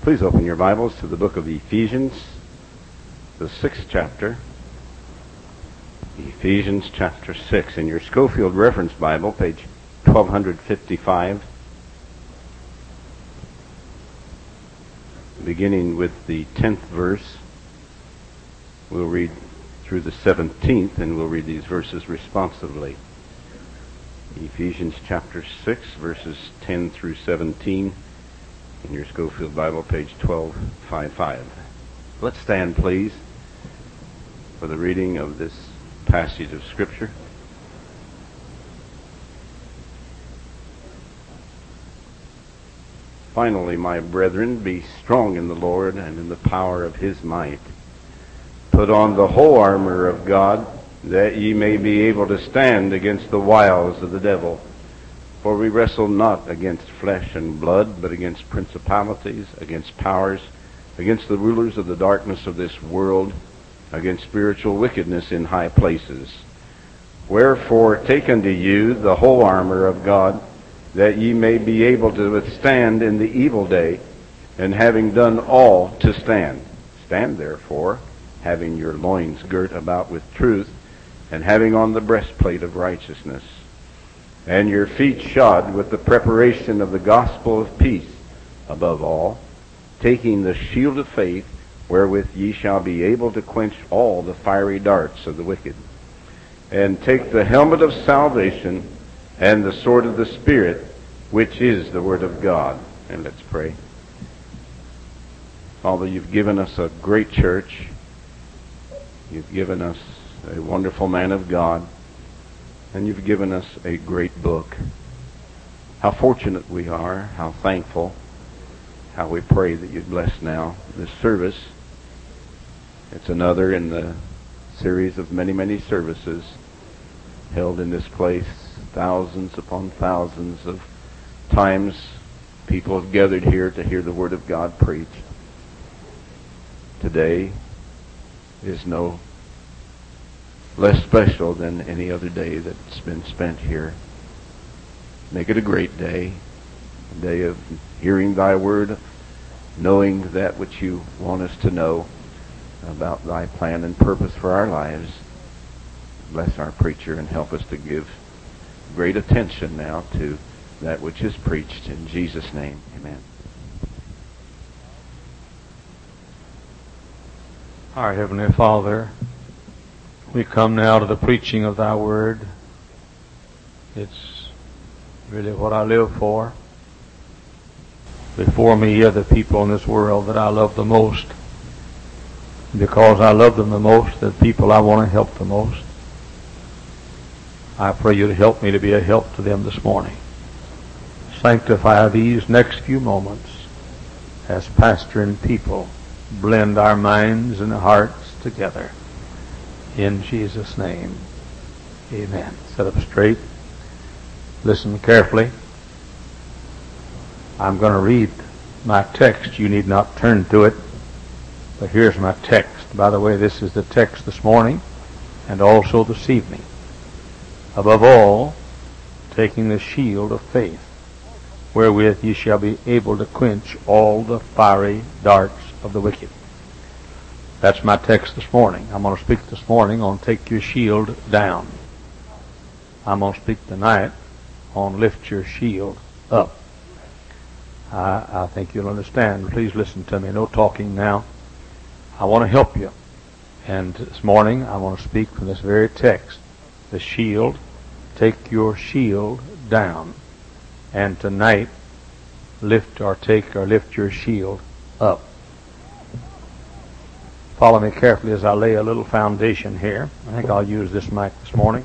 Please open your Bibles to the book of Ephesians, the 6th chapter. Ephesians chapter 6 in your Schofield Reference Bible, page 1255. Beginning with the 10th verse, we'll read through the 17th, and we'll read these verses responsively. Ephesians chapter 6, verses 10 through 17. In your Schofield Bible, page 1255. Let's stand, please, for the reading of this passage of Scripture. Finally, my brethren, be strong in the Lord and in the power of His might. Put on the whole armor of God, that ye may be able to stand against the wiles of the devil. For we wrestle not against flesh and blood, but against principalities, against powers, against the rulers of the darkness of this world, against spiritual wickedness in high places. Wherefore take unto you the whole armor of God, that ye may be able to withstand in the evil day, and having done all to stand. Stand therefore, having your loins girt about with truth, and having on the breastplate of righteousness, and your feet shod with the preparation of the gospel of peace. Above all, taking the shield of faith, wherewith ye shall be able to quench all the fiery darts of the wicked. And take the helmet of salvation and the sword of the Spirit, which is the Word of God. And let's pray. Father, you've given us a great church. You've given us a wonderful man of God. And you've given us a great book. How fortunate we are, how thankful, how we pray that you'd bless now this service. It's another in the series of many, many services held in this place. Thousands upon thousands of times people have gathered here to hear the Word of God preached. Today is no less special than any other day that's been spent here. Make it a great day, a day of hearing thy word, knowing that which you want us to know about thy plan and purpose for our lives. Bless our preacher and help us to give great attention now to that which is preached. In Jesus' name, amen. Our Heavenly Father, we come now to the preaching of thy word. It's really what I live for. Before me are the people in this world that I love the most. Because I love them the most, they're the people I want to help the most. I pray you to help me to be a help to them this morning. Sanctify these next few moments as pastor and people blend our minds and hearts together. In Jesus' name, amen. Sit up straight. Listen carefully. I'm going to read my text. You need not turn to it, but here's my text. By the way, this is the text this morning and also this evening. Above all, taking the shield of faith, wherewith ye shall be able to quench all the fiery darts of the wicked. That's my text this morning. I'm going to speak this morning on take your shield down. I'm going to speak tonight on lift your shield up. I think you'll understand. Please listen to me. No talking now. I want to help you. And this morning I want to speak from this very text. The shield, take your shield down. And tonight, lift your shield up. Follow me carefully as I lay a little foundation here. I think I'll use this mic this morning.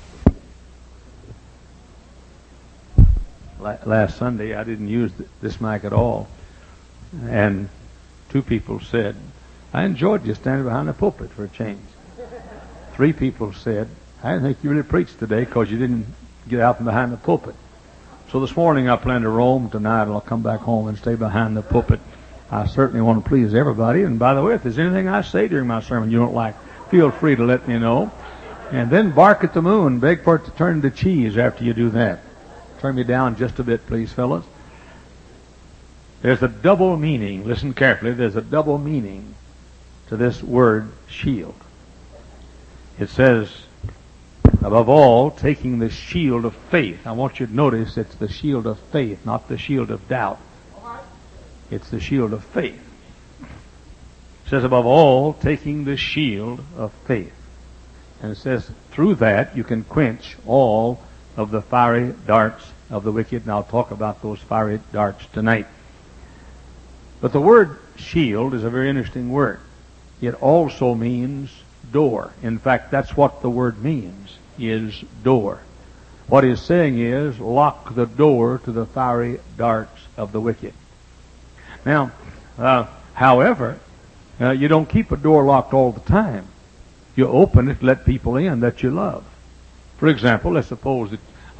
Last Sunday I didn't use this mic at all. And two people said, I enjoyed you standing behind the pulpit for a change. Three people said, I didn't think you really preached today because you didn't get out from behind the pulpit. So this morning I plan to roam. Tonight I'll come back home and stay behind the pulpit. I certainly want to please everybody. And by the way, if there's anything I say during my sermon you don't like, feel free to let me know. And then bark at the moon. Beg for it to turn to cheese after you do that. Turn me down just a bit, please, fellas. There's a double meaning. Listen carefully. There's a double meaning to this word shield. It says, above all, taking the shield of faith. I want you to notice it's the shield of faith, not the shield of doubt. It's the shield of faith. It says, above all, taking the shield of faith. And it says, through that you can quench all of the fiery darts of the wicked. And I'll talk about those fiery darts tonight. But the word shield is a very interesting word. It also means door. In fact, that's what the word means, is door. What he's saying is, lock the door to the fiery darts of the wicked. Now, however, you don't keep a door locked all the time. You open it to let people in that you love. For example, let's suppose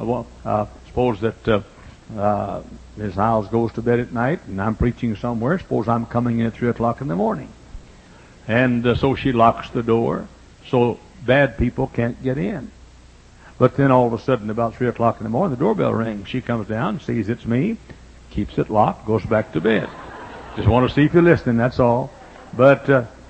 that Ms. Hiles goes to bed at night and I'm preaching somewhere. Suppose I'm coming in at 3 o'clock in the morning. And so she locks the door so bad people can't get in. But then all of a sudden about 3 o'clock in the morning the doorbell rings. She comes down, sees it's me, keeps it locked, goes back to bed. Just want to see if you're listening, that's all. But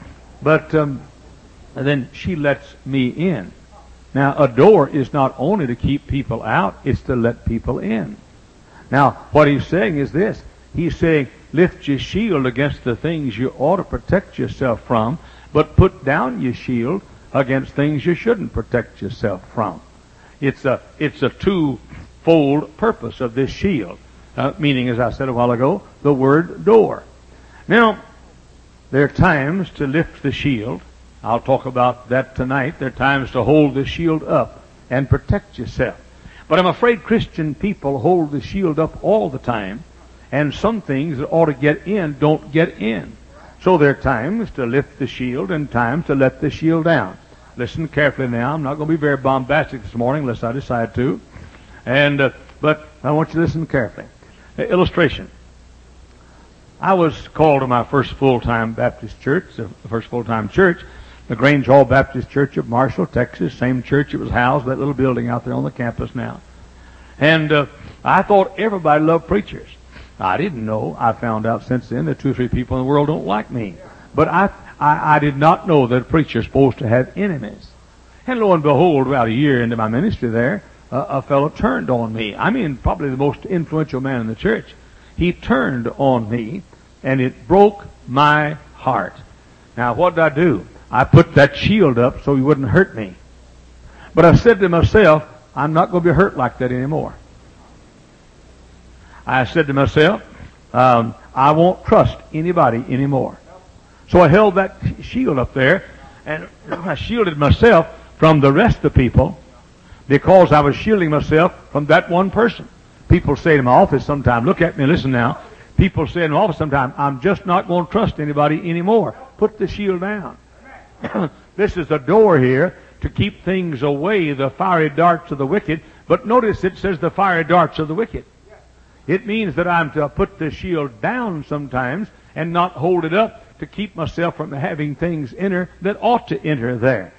then she lets me in. Now, a door is not only to keep people out, it's to let people in. Now, what he's saying is this. He's saying, lift your shield against the things you ought to protect yourself from, but put down your shield against things you shouldn't protect yourself from. It's a two-fold purpose of this shield, meaning, as I said a while ago, the word door. Now, there are times to lift the shield. I'll talk about that tonight. There are times to hold the shield up and protect yourself. But I'm afraid Christian people hold the shield up all the time, and some things that ought to get in don't get in. So there are times to lift the shield and times to let the shield down. Listen carefully now. I'm not going to be very bombastic this morning unless I decide to. But I want you to listen carefully. Illustration. I was called to my first full-time Baptist church, the first full-time church, the Grange Hall Baptist Church of Marshall, Texas, same church it was housed, that little building out there on the campus now. And I thought everybody loved preachers. I didn't know. I found out since then that 2 or 3 people in the world don't like me. But I did not know that a preacher is supposed to have enemies. And lo and behold, about a year into my ministry there, a fellow turned on me. I mean, probably the most influential man in the church. He turned on me, and it broke my heart. Now, what did I do? I put that shield up so he wouldn't hurt me. But I said to myself, I'm not going to be hurt like that anymore. I said to myself, I won't trust anybody anymore. So I held that shield up there, and I shielded myself from the rest of the people because I was shielding myself from that one person. People say to my office sometime, look at me, listen now. People say in my office sometime, I'm just not going to trust anybody anymore. Put the shield down. This is a door here to keep things away, the fiery darts of the wicked. But notice it says the fiery darts of the wicked. It means that I'm to put the shield down sometimes and not hold it up to keep myself from having things enter that ought to enter there.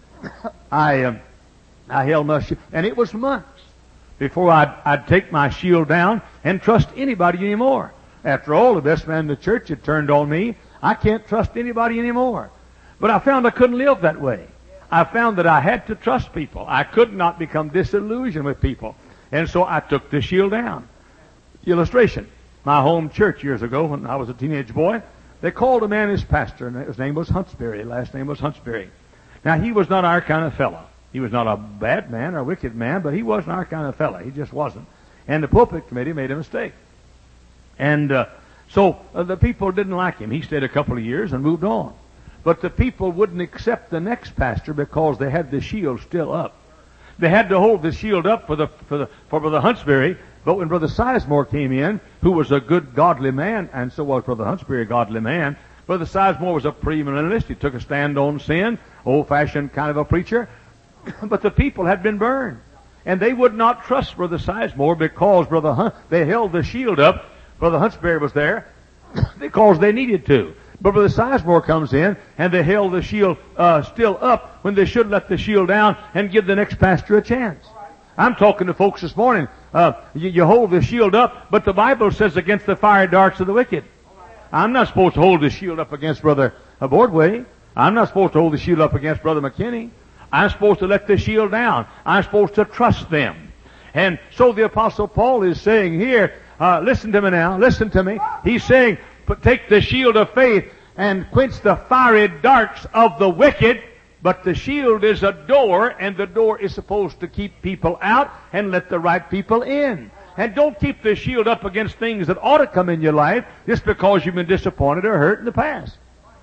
I held my shield, and it was months before I'd take my shield down and trust anybody anymore. After all, the best man in the church had turned on me. I can't trust anybody anymore. But I found I couldn't live that way. I found that I had to trust people. I could not become disillusioned with people. And so I took the shield down. Illustration. My home church years ago, when I was a teenage boy, they called a man his pastor, and his name was Huntsberry. Last name was Huntsberry. Now, he was not our kind of fellow. He was not a bad man or a wicked man, but he wasn't our kind of fellow. He just wasn't. And the pulpit committee made a mistake. And so the people didn't like him. He stayed a couple of years and moved on. But the people wouldn't accept the next pastor because they had the shield still up. They had to hold the shield up for Brother Huntsberry. But when Brother Sizemore came in, who was a good, godly man, and so was Brother Huntsberry, a godly man, Brother Sizemore was a premillennialist. He took a stand on sin, old-fashioned kind of a preacher. But the people had been burned. And they would not trust Brother Sizemore because they held the shield up. Brother Huntsberry was there because they needed to. But Brother Sizemore comes in, and they held the shield still up when they should let the shield down and give the next pastor a chance. I'm talking to folks this morning. You hold the shield up, but the Bible says against the fiery darts of the wicked. I'm not supposed to hold the shield up against Brother Bordway. I'm not supposed to hold the shield up against Brother McKinney. I'm supposed to let the shield down. I'm supposed to trust them. And so the Apostle Paul is saying here, listen to me now, listen to me. He's saying, take the shield of faith and quench the fiery darts of the wicked. But the shield is a door, and the door is supposed to keep people out and let the right people in. And don't keep the shield up against things that ought to come in your life just because you've been disappointed or hurt in the past.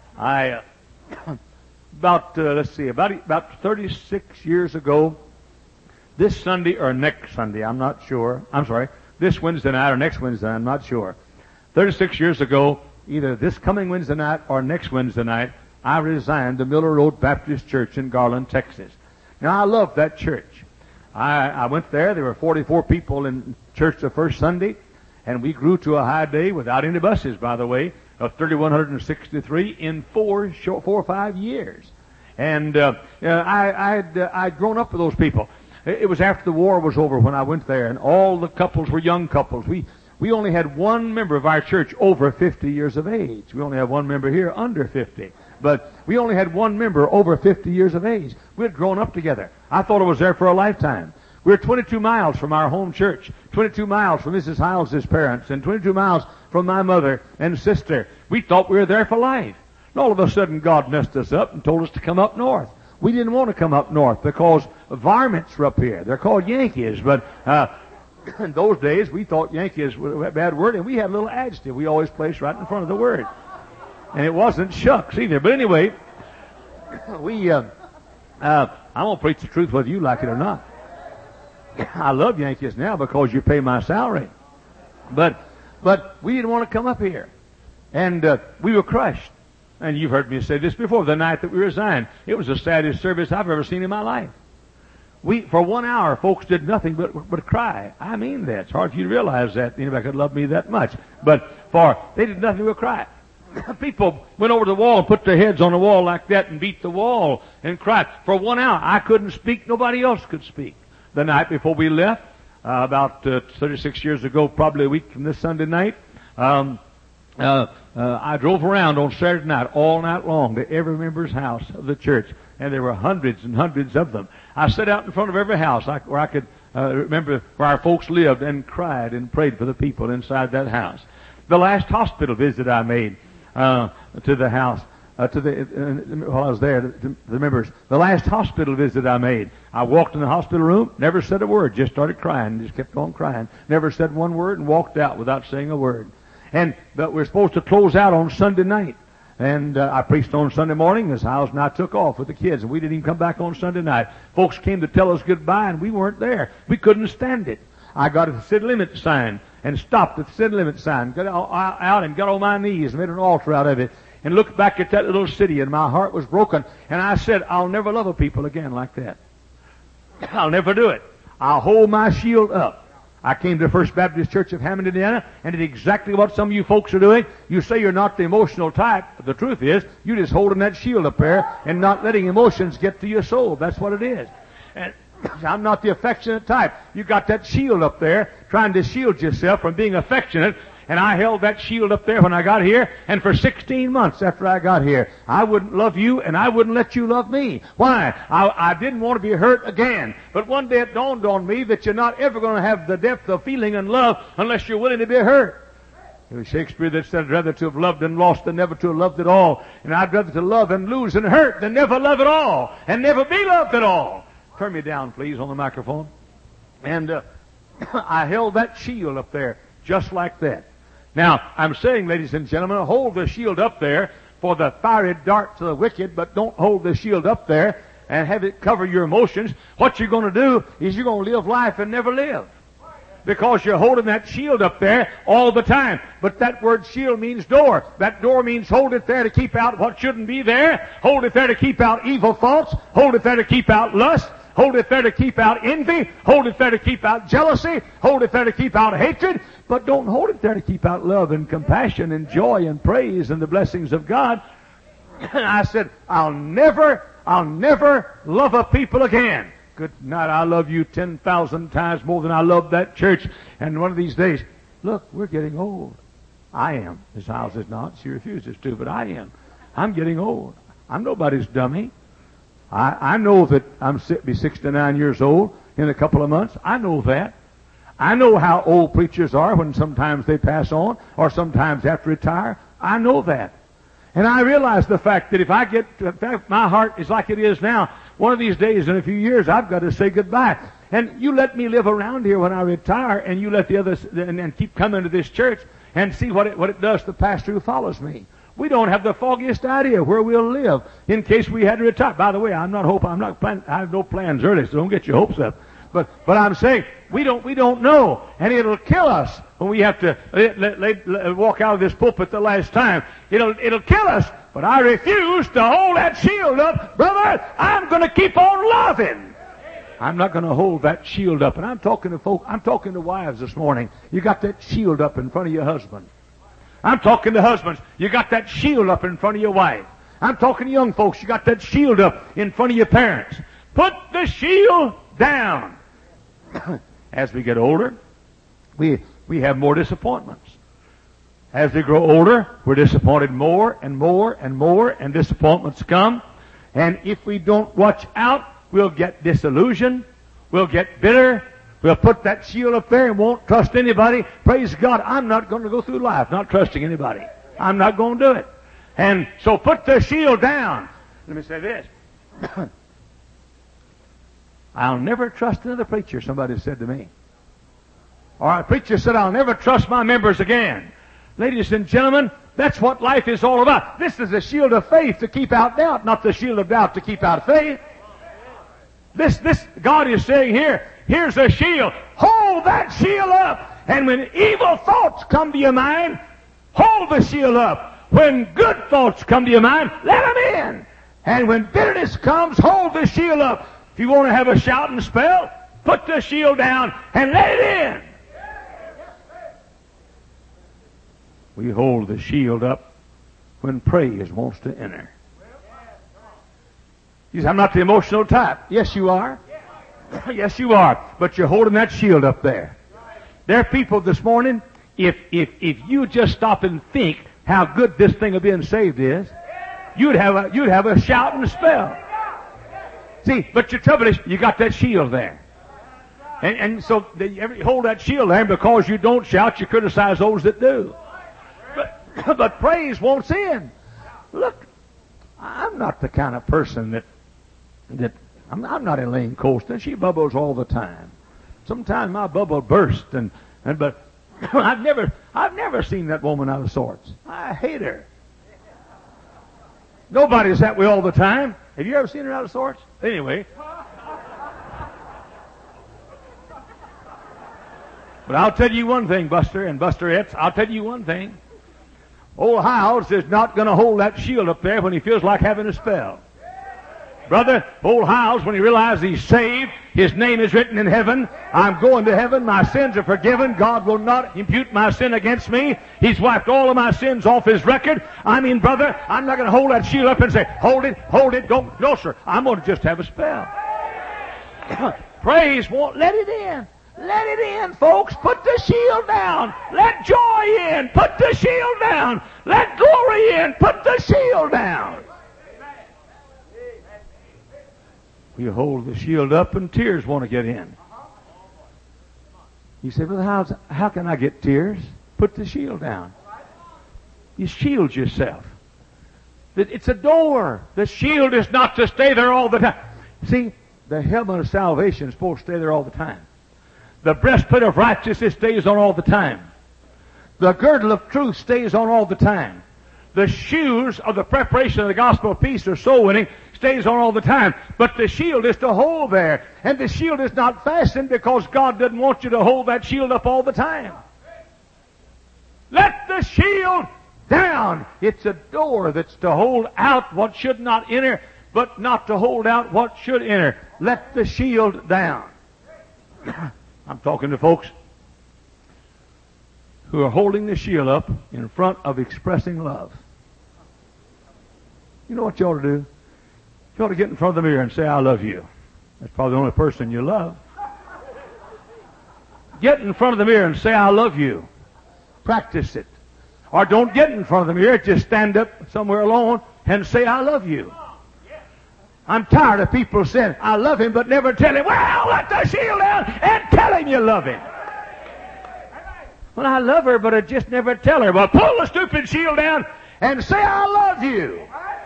About 36 years ago, this Sunday or next Sunday, I'm not sure. I'm sorry, this Wednesday night or next Wednesday night, I'm not sure. 36 years ago, either this coming Wednesday night or next Wednesday night, I resigned the Miller Road Baptist Church in Garland, Texas. Now, I love that church. I went there. There were 44 people in church the first Sunday, and we grew to a high day without any buses, by the way, of 3,163 in 4 or 5 years. And I'd grown up with those people. It was after the war was over when I went there, and all the couples were young couples. We only had one member of our church over 50 years of age. We only have one member here under 50. But we only had one member over 50 years of age. We had grown up together. I thought I was there for a lifetime. We were 22 miles from our home church, 22 miles from Mrs. Hiles' parents, and 22 miles from my mother and sister. We thought we were there for life. And all of a sudden, God messed us up and told us to come up north. We didn't want to come up north because varmints were up here. They're called Yankees, but in those days, we thought Yankees was a bad word, and we had a little adjective we always placed right in front of the word. And it wasn't shucks either. But anyway, I'm going to preach the truth whether you like it or not. I love Yankees now because you pay my salary. But we didn't want to come up here. And we were crushed. And you've heard me say this before, the night that we resigned. It was the saddest service I've ever seen in my life. For 1 hour, folks did nothing but cry. I mean that. It's hard for you to realize that anybody could love me that much. But they did nothing but cry. People went over to the wall and put their heads on the wall like that and beat the wall and cried. For 1 hour, I couldn't speak. Nobody else could speak. The night before we left, about 36 years ago, probably a week from this Sunday night, I drove around on Saturday night, all night long, to every member's house of the church. And there were hundreds and hundreds of them. I sat out in front of every house where I could remember where our folks lived and cried and prayed for the people inside that house. The last hospital visit I made to the house, while I was there, to the members, the last hospital visit I made, I walked in the hospital room, never said a word, just started crying, just kept on crying, never said one word, and walked out without saying a word. But we're supposed to close out on Sunday night. And I preached on Sunday morning. Miss Hiles and I took off with the kids, and we didn't even come back on Sunday night. Folks came to tell us goodbye, and we weren't there. We couldn't stand it. I got at the city limit sign and stopped at the city limit sign, got out and got on my knees and made an altar out of it, and looked back at that little city, and my heart was broken. And I said, I'll never love a people again like that. I'll never do it. I'll hold my shield up. I came to the First Baptist Church of Hammond, Indiana, and did exactly what some of you folks are doing. You say you're not the emotional type, but the truth is, you're just holding that shield up there and not letting emotions get to your soul. That's what it is. And I'm not the affectionate type. You got that shield up there, trying to shield yourself from being affectionate. And I held that shield up there when I got here, and for 16 months after I got here, I wouldn't love you, and I wouldn't let you love me. Why? I didn't want to be hurt again. But one day it dawned on me that you're not ever going to have the depth of feeling and love unless you're willing to be hurt. It was Shakespeare that said, I'd rather to have loved and lost than never to have loved at all. And I'd rather to love and lose and hurt than never love at all, and never be loved at all. Turn me down, please, on the microphone. And I held that shield up there just like that. Now, I'm saying, ladies and gentlemen, hold the shield up there for the fiery darts of the wicked, but don't hold the shield up there and have it cover your emotions. What you're going to do is you're going to live life and never live, because you're holding that shield up there all the time. But that word shield means door. That door means hold it there to keep out what shouldn't be there. Hold it there to keep out evil thoughts. Hold it there to keep out lust. Hold it there to keep out envy. Hold it there to keep out jealousy. Hold it there to keep out hatred. But don't hold it there to keep out love and compassion and joy and praise and the blessings of God. And I said, I'll never love a people again. good night. I love you 10,000 times more than I love that church. And one of these days, look, we're getting old. I am. Miss Hiles is not. She refuses to, but I am. I'm getting old. I'm nobody's dummy. I know that I'm be 69 years old in a couple of months. I know that. I know how old preachers are when sometimes they pass on or sometimes have to retire. I know that. And I realize the fact that if I get, in fact, my heart is like it is now, one of these days in a few years I've got to say goodbye. And you let me live around here when I retire, and you let the others and keep coming to this church and see what it does to the pastor who follows me. We don't have the foggiest idea where we'll live in case we had to retire. By the way, I have no plans early, so don't get your hopes up. But I'm saying we don't know, and it'll kill us when we have to walk out of this pulpit the last time. It'll kill us. But I refuse to hold that shield up, brother. I'm going to keep on loving. I'm not going to hold that shield up. And I'm talking to wives this morning. You got that shield up in front of your husband. I'm talking to husbands. You got that shield up in front of your wife. I'm talking to young folks. You got that shield up in front of your parents. Put the shield down. As we get older, we have more disappointments. As we grow older, we're disappointed more and more and more, and disappointments come. And if we don't watch out, we'll get disillusioned. We'll get bitter. We'll put that shield up there and won't trust anybody. Praise God, I'm not going to go through life not trusting anybody. I'm not going to do it. And so put the shield down. Let me say this. I'll never trust another preacher, somebody said to me. Or a preacher said, I'll never trust my members again. Ladies and gentlemen, that's what life is all about. This is the shield of faith to keep out doubt, not the shield of doubt to keep out faith. This God is saying here, here's a shield. Hold that shield up. And when evil thoughts come to your mind, hold the shield up. When good thoughts come to your mind, let them in. And when bitterness comes, hold the shield up. If you want to have a shouting spell, put the shield down and let it in. We hold the shield up when praise wants to enter. You say, I'm not the emotional type. Yes, you are. Yes, you are. But you're holding that shield up there. There are people this morning, if you just stop and think how good this thing of being saved is, you'd have a shouting spell. See, but your trouble is, you got that shield there. And so you hold that shield there, and because you don't shout, you criticize those that do. But praise wants in. Look, I'm not the kind of person that I'm not Elaine Colston. She bubbles all the time. Sometimes my bubble bursts, but I've never seen that woman out of sorts. I hate her. Nobody's that way all the time. Have you ever seen her out of sorts? Anyway. But I'll tell you one thing, Buster and Busterettes. I'll tell you one thing. Old Hiles is not going to hold that shield up there when he feels like having a spell. Brother, old Hiles, when he realizes he's saved, his name is written in heaven. I'm going to heaven. My sins are forgiven. God will not impute my sin against me. He's wiped all of my sins off his record. I mean, brother, I'm not going to hold that shield up and say, hold it, don't. No, sir. I'm going to just have a spell. Praise won't let it in. Let it in, folks. Put the shield down. Let joy in. Put the shield down. Let glory in. Put the shield down. We hold the shield up and tears want to get in. You say, Brother, how can I get tears? Put the shield down. You shield yourself. It's a door. The shield is not to stay there all the time. See, the helmet of salvation is supposed to stay there all the time. The breastplate of righteousness stays on all the time. The girdle of truth stays on all the time. The shoes of the preparation of the gospel of peace or soul winning stays on all the time. But the shield is to hold there. And the shield is not fastened because God doesn't want you to hold that shield up all the time. Let the shield down. It's a door that's to hold out what should not enter, but not to hold out what should enter. Let the shield down. I'm talking to folks who are holding the shield up in front of expressing love. You know what you ought to do? You ought to get in front of the mirror and say, I love you. That's probably the only person you love. Get in front of the mirror and say, I love you. Practice it. Or don't get in front of the mirror. Just stand up somewhere alone and say, I love you. I'm tired of people saying, I love him, but never tell him, well, let the shield down and tell him you love him. Well, I love her, but I just never tell her. Well, pull the stupid shield down and say, I love you.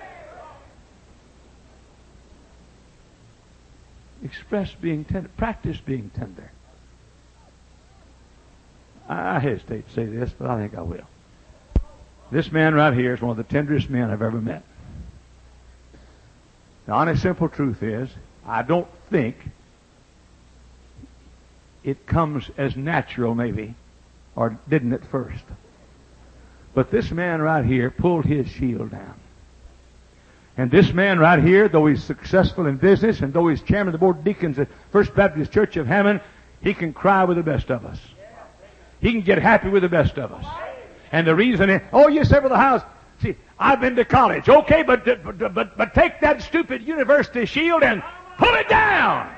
Express being tender. Practice being tender. I hesitate to say this, but I think I will. This man right here is one of the tenderest men I've ever met. The honest, simple truth is, I don't think it comes as natural, maybe, or didn't at first. But this man right here pulled his shield down. And this man right here, though he's successful in business, and though he's chairman of the board of deacons at First Baptist Church of Hammond, he can cry with the best of us. He can get happy with the best of us. And the reason is, oh, you say, Brother Howes, see, I've been to college. Okay, but take that stupid university shield and pull it down.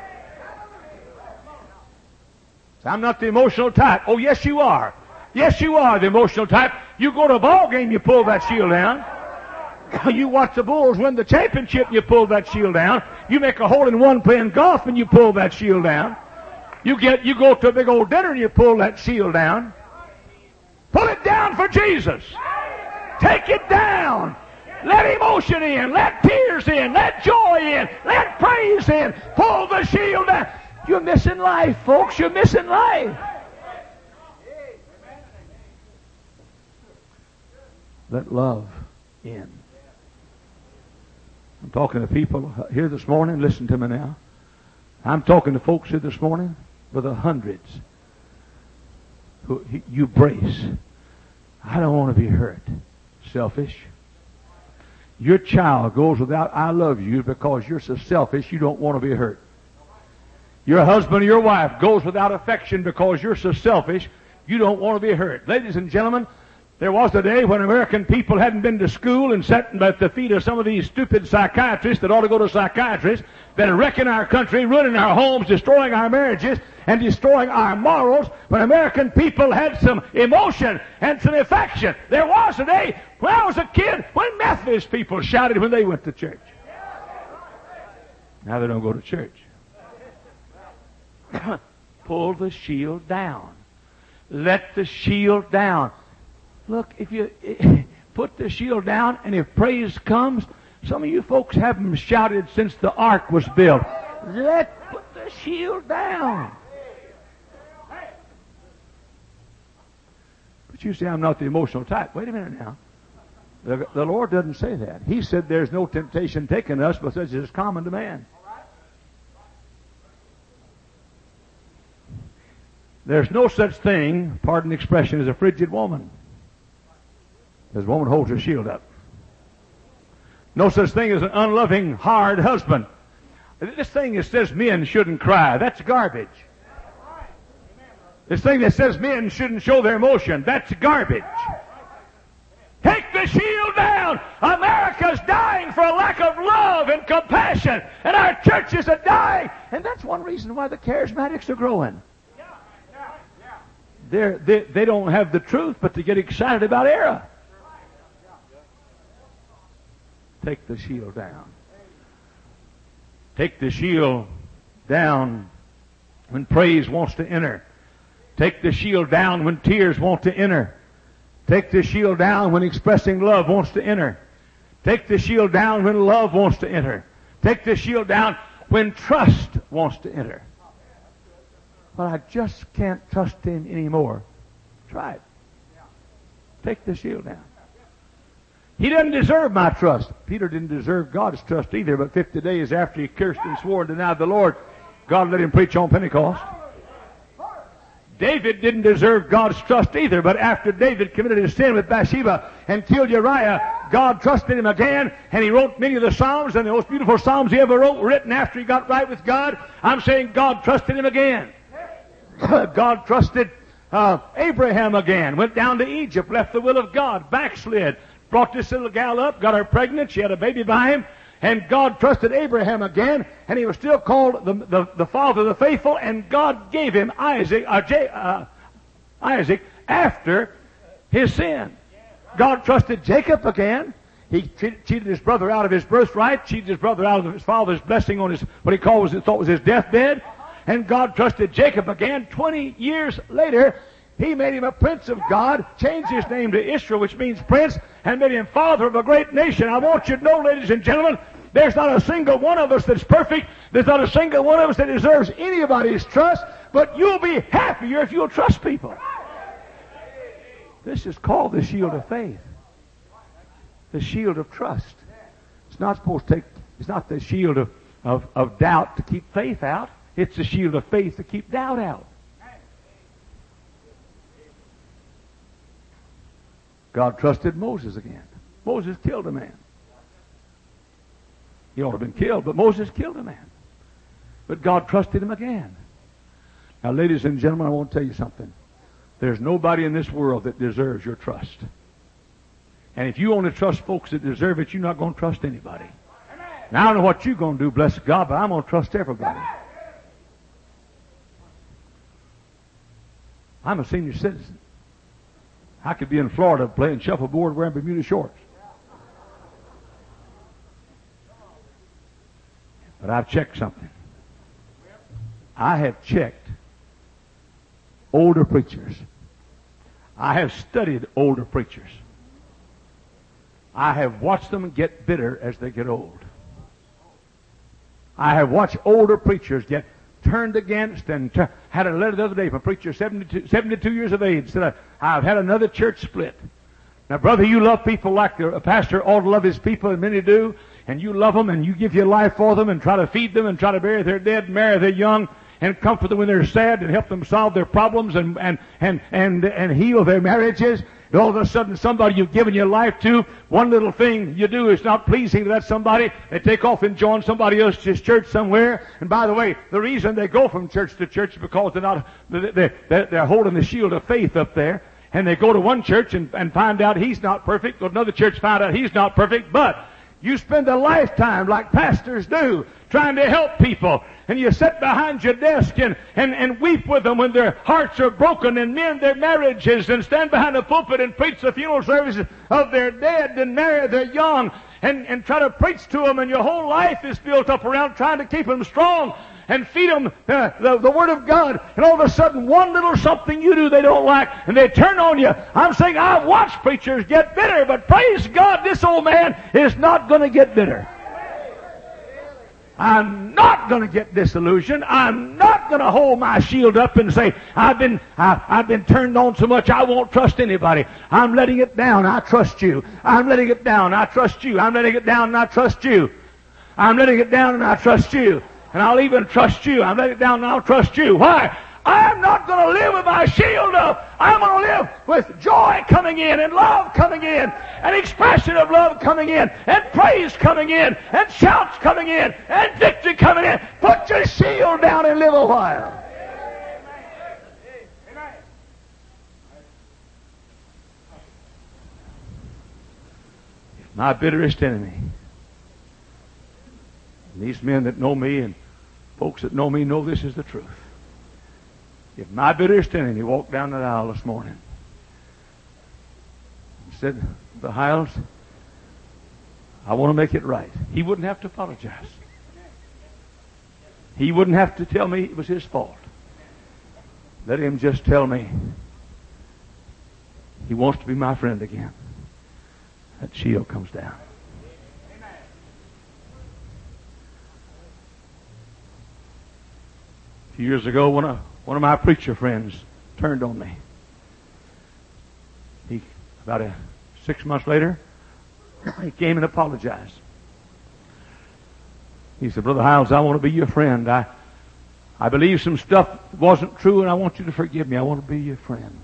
So I'm not the emotional type. Oh, yes, you are. Yes, you are the emotional type. You go to a ball game, you pull that shield down. You watch the Bulls win the championship, you pull that shield down. You make a hole-in-one playing golf, and you pull that shield down. You go to a big old dinner, and you pull that shield down. Pull it down for Jesus. Take it down. Let emotion in. Let tears in. Let joy in. Let praise in. Pull the shield down. You're missing life, folks. You're missing life. Let love in. I'm talking to people here this morning. Listen to me now. I'm talking to folks here this morning with the hundreds who you brace. I don't want to be hurt. Selfish. Your child goes without I love you because you're so selfish you don't want to be hurt. Your husband or your wife goes without affection because you're so selfish you don't want to be hurt. Ladies and gentlemen, there was a day when American people hadn't been to school and sat at the feet of some of these stupid psychiatrists that ought to go to psychiatrists, been wrecking our country, ruining our homes, destroying our marriages, and destroying our morals, when American people had some emotion and some affection. There was a day when I was a kid when Methodist people shouted when they went to church. Now they don't go to church. Pull the shield down. Let the shield down. Look, if you put the shield down, and if praise comes, some of you folks haven't shouted since the ark was built. Put the shield down. But you say, I'm not the emotional type. Wait a minute now. The Lord doesn't say that. He said there's no temptation taken us, but such as is common to man. There's no such thing, pardon the expression, as a frigid woman. As a woman holds her shield up. No such thing as an unloving, hard husband. This thing that says men shouldn't cry, that's garbage. This thing that says men shouldn't show their emotion, that's garbage. Take the shield down. America's dying for a lack of love and compassion, and our churches are dying. And that's one reason why the charismatics are growing. They don't have the truth, but they get excited about error. Take the shield down. Take the shield down when praise wants to enter. Take the shield down when tears want to enter. Take the shield down when expressing love wants to enter. Take the shield down when love wants to enter. Take the shield down when trust wants to enter. But I just can't trust him anymore. Try it. Take the shield down. He doesn't deserve my trust. Peter didn't deserve God's trust either, but 50 days after he cursed and swore and denied the Lord, God let him preach on Pentecost. David didn't deserve God's trust either, but after David committed his sin with Bathsheba and killed Uriah, God trusted him again, and he wrote many of the Psalms, and the most beautiful Psalms he ever wrote were written after he got right with God. I'm saying God trusted him again. God trusted Abraham again, went down to Egypt, left the will of God, backslid, brought this little gal up, got her pregnant, she had a baby by him, And God trusted Abraham again, and he was still called the father of the faithful, and God gave him Isaac after his sin. God trusted Jacob again. He cheated his brother out of his birthright, cheated his brother out of his father's blessing on his, what he thought was his deathbed. And God trusted Jacob again. 20 years later, he made him a prince of God, changed his name to Israel, which means prince, and made him father of a great nation. I want you to know, ladies and gentlemen, there's not a single one of us that's perfect. There's not a single one of us that deserves anybody's trust, but you'll be happier if you'll trust people. This is called the shield of faith. The shield of trust. It's not supposed to it's not the shield of doubt to keep faith out. It's the shield of faith to keep doubt out. God trusted Moses again. Moses killed a man. He ought to have been killed, but Moses killed a man. But God trusted him again. Now, ladies and gentlemen, I want to tell you something. There's nobody in this world that deserves your trust. And if you only trust folks that deserve it, you're not going to trust anybody. Now, I don't know what you're going to do, bless God, but I'm going to trust everybody. I'm a senior citizen. I could be in Florida playing shuffleboard wearing Bermuda shorts. But I've checked something. I have checked older preachers. I have studied older preachers. I have watched them get bitter as they get old. I have watched older preachers get turned against, and had a letter the other day from a preacher 72 years of age said, I've had another church split. Now, brother, you love people like a pastor ought to love his people, and many do, and you love them, and you give your life for them, and try to feed them, and try to bury their dead, marry their young, and comfort them when they're sad, and help them solve their problems, and heal their marriages. And all of a sudden, somebody you've given your life to, one little thing you do is not pleasing to that somebody. They take off and join somebody else's church somewhere. And by the way, the reason they go from church to church is because they're holding the shield of faith up there. And they go to one church and find out he's not perfect. Go to another church, find out he's not perfect. But you spend a lifetime, like pastors do, trying to help people. And you sit behind your desk and weep with them when their hearts are broken, and mend their marriages, and stand behind the pulpit and preach the funeral services of their dead, and marry their young, and try to preach to them. And your whole life is built up around trying to keep them strong and feed them the Word of God. And all of a sudden, one little something you do they don't like, and they turn on you. I'm saying I've watched preachers get bitter, but praise God, this old man is not going to get bitter. I'm not going to get disillusioned. I'm not going to hold my shield up and say, I've been turned on so much I won't trust anybody. I'm letting it down. I trust you. I'm letting it down. I trust you. I'm letting it down and I trust you. I'm letting it down and I trust you. And I'll even trust you. I'm letting it down and I'll trust you. Why? I'm not going to live with my shield up. I'm going to live with joy coming in, and love coming in, and expression of love coming in, and praise coming in, and shouts coming in, and victory coming in. Put your shield down and live a while. My bitterest enemy. And these men that know me and folks that know me know this is the truth. If my bitterest enemy walked down that aisle this morning and said, "The Hiles, I want to make it right," he wouldn't have to apologize. He wouldn't have to tell me it was his fault. Let him just tell me he wants to be my friend again. That shield comes down. A few years ago, one of my preacher friends turned on me. About 6 months later, he came and apologized. He said, "Brother Hiles, I want to be your friend. I believe some stuff wasn't true, and I want you to forgive me. I want to be your friend."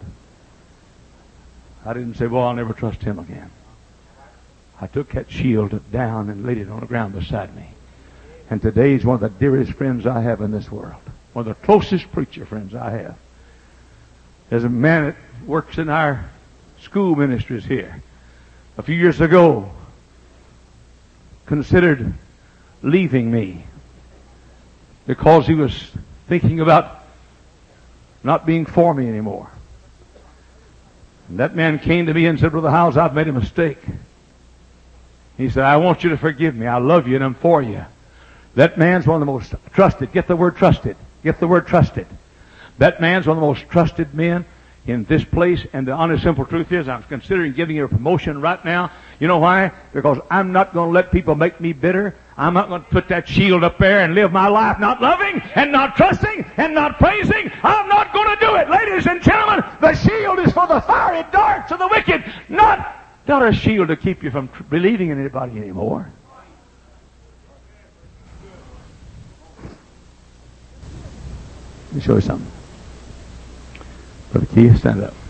I didn't say, "Well, I'll never trust him again." I took that shield down and laid it on the ground beside me. And today he's one of the dearest friends I have in this world. One of the closest preacher friends I have. There's a man that works in our school ministries here. A few years ago, considered leaving me because he was thinking about not being for me anymore. And that man came to me and said, Brother Howes, I've made a mistake. He said, I want you to forgive me. I love you and I'm for you. That man's one of the most trusted. Get the word trusted. Get the word trusted. That man's one of the most trusted men in this place. And the honest, simple truth is, I'm considering giving you a promotion right now. You know why? Because I'm not going to let people make me bitter. I'm not going to put that shield up there and live my life not loving and not trusting and not praising. I'm not going to do it. Ladies and gentlemen, the shield is for the fiery darts of the wicked, not a shield to keep you from believing in anybody anymore. Let me show you something. Brother Keith, stand up.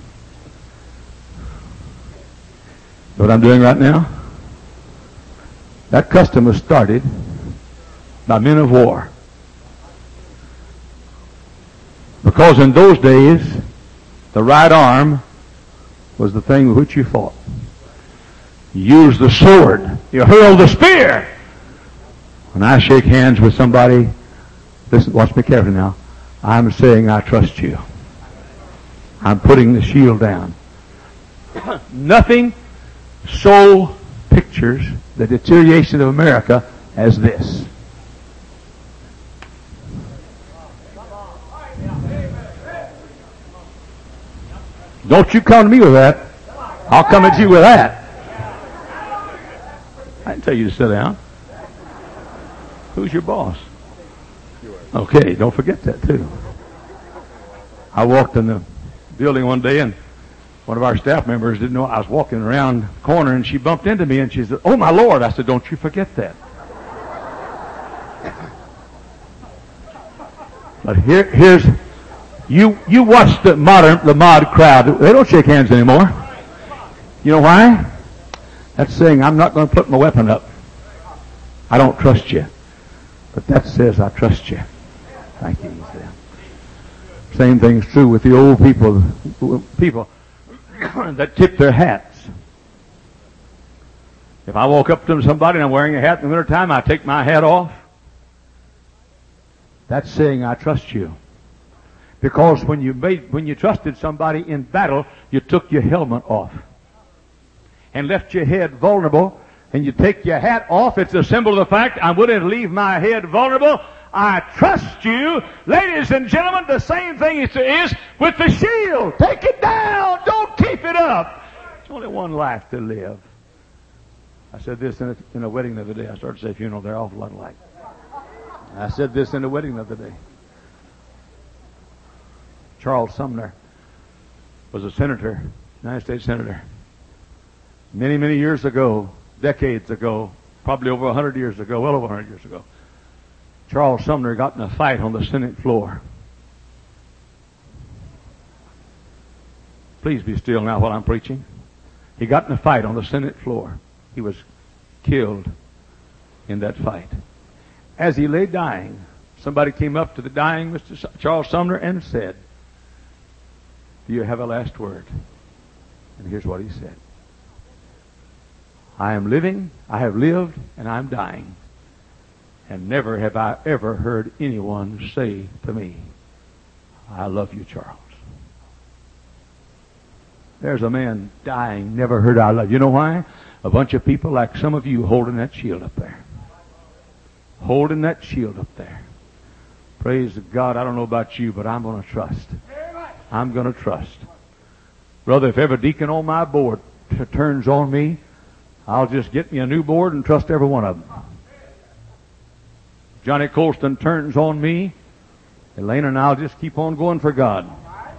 Know what I'm doing right now? That custom was started by men of war. Because in those days, the right arm was the thing with which you fought. You used the sword. You hurled the spear. When I shake hands with somebody, listen, watch me carefully now. I'm saying I trust you. I'm putting the shield down. Nothing so pictures the deterioration of America as this. Don't you come to me with that. I'll come at you with that. I didn't tell you to sit down. Who's your boss? Okay, don't forget that too. I walked in the building one day and one of our staff members didn't know I was walking around the corner and she bumped into me and she said, "Oh my Lord." I said, "Don't you forget that." But here's you watch the mod crowd. They don't shake hands anymore. You know why? That's saying I'm not going to put my weapon up. I don't trust you. But that says I trust you. Thank you. Same thing's true with the old people that tip their hats. If I walk up to somebody and I'm wearing a hat in the wintertime, I take my hat off. That's saying I trust you. Because when you trusted somebody in battle, you took your helmet off and left your head vulnerable, and you take your hat off. It's a symbol of the fact I'm willing to leave my head vulnerable. I trust you. Ladies and gentlemen, the same thing is with the shield. Take it down. Don't keep it up. There's only one life to live. I said this in a wedding the other day. I started to say funeral. They're awful lot alike. I said this in a wedding the other day. Charles Sumner was a senator, United States senator. Many, many years ago, decades ago, probably over 100 years ago, well over 100 years ago, Charles Sumner got in a fight on the Senate floor. Please be still now while I'm preaching. He got in a fight on the Senate floor. He was killed in that fight. As he lay dying, somebody came up to the dying Mr. Charles Sumner and said, "Do you have a last word?" And here's what he said. "I am living, I have lived, and I'm dying. And never have I ever heard anyone say to me, 'I love you, Charles.'" There's a man dying, never heard "I love you." You know why? A bunch of people like some of you holding that shield up there. Holding that shield up there. Praise God. I don't know about you, but I'm going to trust. I'm going to trust. Brother, if every deacon on my board turns on me, I'll just get me a new board and trust every one of them. Johnny Colston turns on me, Elaine and I'll just keep on going for God.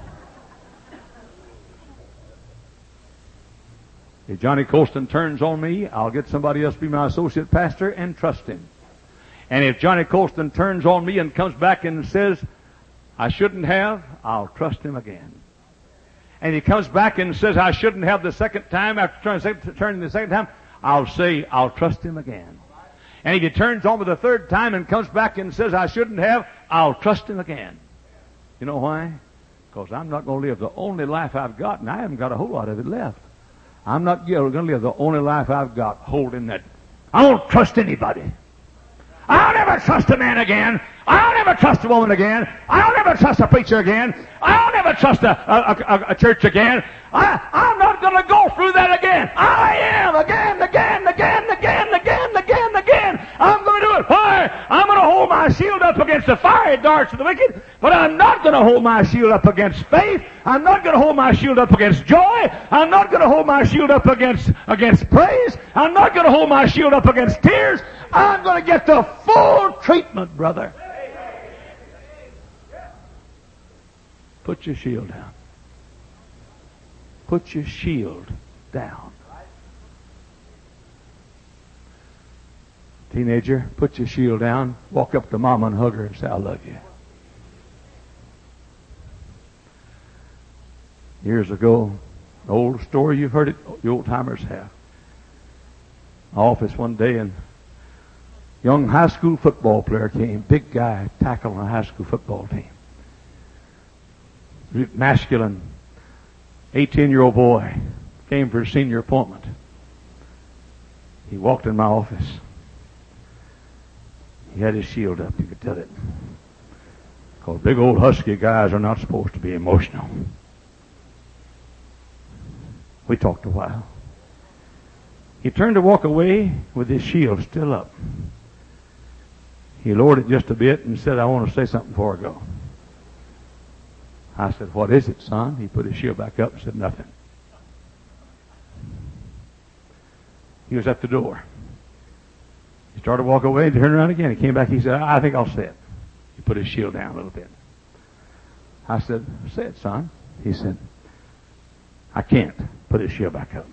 If Johnny Colston turns on me, I'll get somebody else to be my associate pastor and trust him. And if Johnny Colston turns on me and comes back and says, "I shouldn't have," I'll trust him again. And he comes back and says, "I shouldn't have," the second time, after turning the second time, I'll say, I'll trust him again. And if he turns on me the third time and comes back and says, "I shouldn't have," I'll trust him again. You know why? Because I'm not going to live the only life I've got, and I haven't got a whole lot of it left. I'm not going to live the only life I've got holding that. I don't trust anybody. I'll never trust a man again. I'll never trust a woman again. I'll never trust a preacher again. I'll never trust a church again. I'm not going to go through that again. I am again. I'm going to do it. Why? I'm going to hold my shield up against the fiery darts of the wicked, but I'm not going to hold my shield up against faith. I'm not going to hold my shield up against joy. I'm not going to hold my shield up against praise. I'm not going to hold my shield up against tears. I'm going to get the full treatment, brother. Put your shield down. Put your shield down. Teenager, put your shield down. Walk up to mama and hug her and say, I love you. Years ago, an old story, you've heard it, the old timers have. My office one day, and a young high school football player came, big guy, tackle on a high school football team. Masculine, 18-year-old boy, came for his senior appointment. He walked in my office. He had his shield up, you could tell it. Because big old husky guys are not supposed to be emotional. We talked a while. He turned to walk away with his shield still up. He lowered it just a bit and said, I want to say something before I go. I said, what is it, son? He put his shield back up and said, nothing. He was at the door. He started to walk away and turned around again. He came back. He said, I think I'll say it. He put his shield down a little bit. I said, say it, son. He said, I can't. Put his shield back up.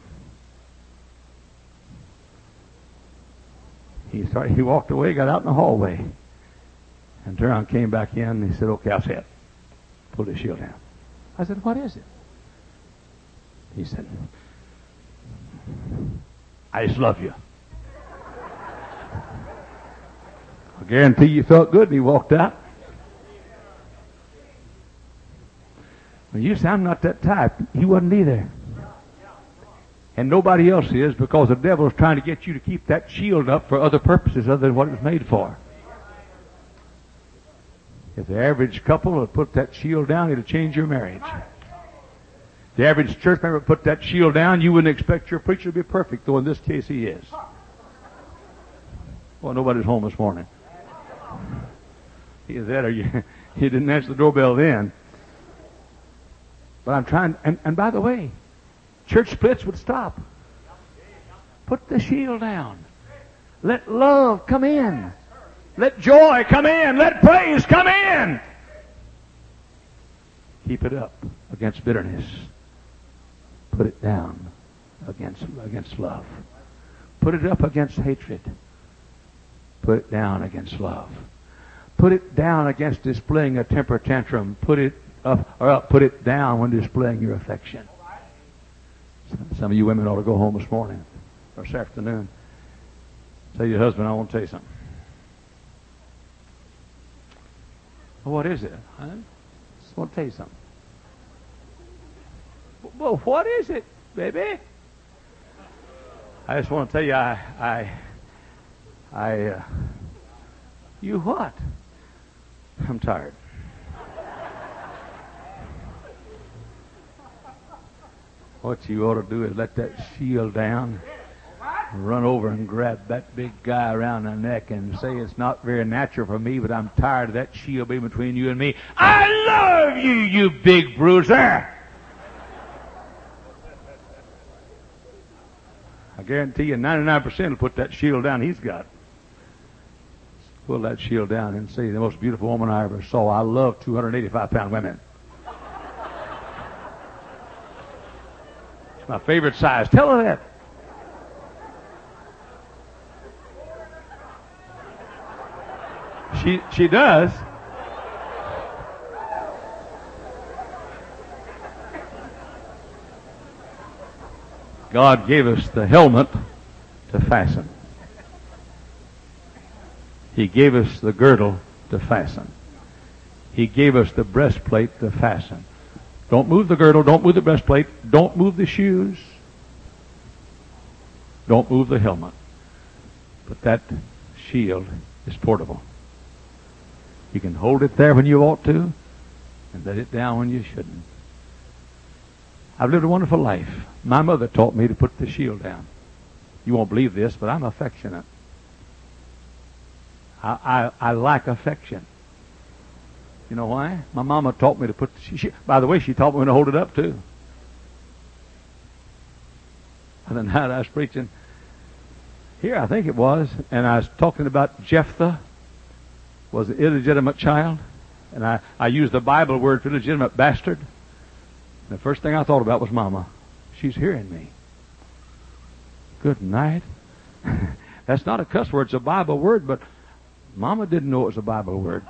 He walked away, got out in the hallway, and turned around, came back in, and he said, okay, I'll say it. Pulled his shield down. I said, what is it? He said, I just love you. I guarantee you felt good, and he walked out. Well, you say, I'm not that type. He wasn't either. And nobody else is, because the devil is trying to get you to keep that shield up for other purposes other than what it was made for. If the average couple would put that shield down, it'd change your marriage. If the average church member would put that shield down, you wouldn't expect your preacher to be perfect, though in this case he is. Well, nobody's home this morning. Either that or you didn't answer the doorbell then. But I'm trying, and by the way, church splits would stop. Put the shield down. Let love come in. Let joy come in. Let praise come in. Keep it up against bitterness. Put it down against love. Put it up against hatred. Put it down against love. Put it down against displaying a temper tantrum. Put it up, put it down when displaying your affection. Some of you women ought to go home this morning or this afternoon. Tell your husband, I want to tell you something. Well, what is it? I just want to tell you something. Well, what is it, baby? I just want to tell you, you what? I'm tired. What you ought to do is let that shield down, run over and grab that big guy around the neck and say, it's not very natural for me, but I'm tired of that shield being between you and me. I love you, you big bruiser! I guarantee you 99% will put that shield down he's got. Pull that shield down and say, the most beautiful woman I ever saw. I love 285-pound women. It's my favorite size. Tell her that. She does. God gave us the helmet to fasten. He gave us the girdle to fasten. He gave us the breastplate to fasten. Don't move the girdle. Don't move the breastplate. Don't move the shoes. Don't move the helmet. Put that shield It's portable. You can hold it there when you ought to and let it down when you shouldn't. I've lived a wonderful life. My mother taught me to put the shield down. You won't believe this, but I'm affectionate. I lack affection. You know why? My mama taught me to put by the way, she taught me to hold it up too. And the night I was preaching here, I think it was, and I was talking about Jephthah was an illegitimate child, and I used the Bible word for illegitimate bastard. And the first thing I thought about was Mama. She's hearing me. Good night. That's not a cuss word, it's a Bible word, but Mama didn't know it was a Bible word.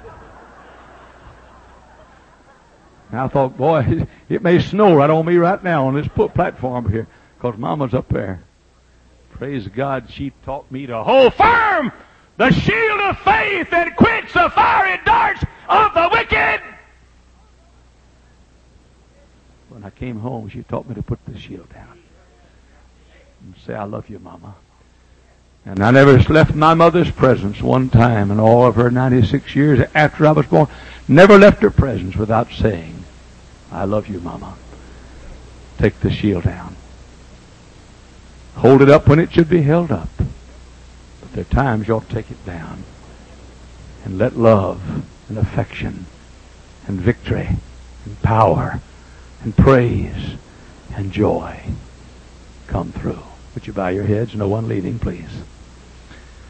And I thought, boy, it may snow right on me right now on this platform here, because Mama's up there. Praise God, she taught me to hold firm the shield of faith and quench the fiery darts of the wicked. When I came home, she taught me to put the shield down and say, I love you, Mama. And I never left my mother's presence one time in all of her 96 years after I was born. Never left her presence without saying, I love you, Mama. Take the shield down. Hold it up when it should be held up. But there are times you ought to take it down and let love and affection and victory and power and praise and joy come through. Would you bow your heads? No one leading, please.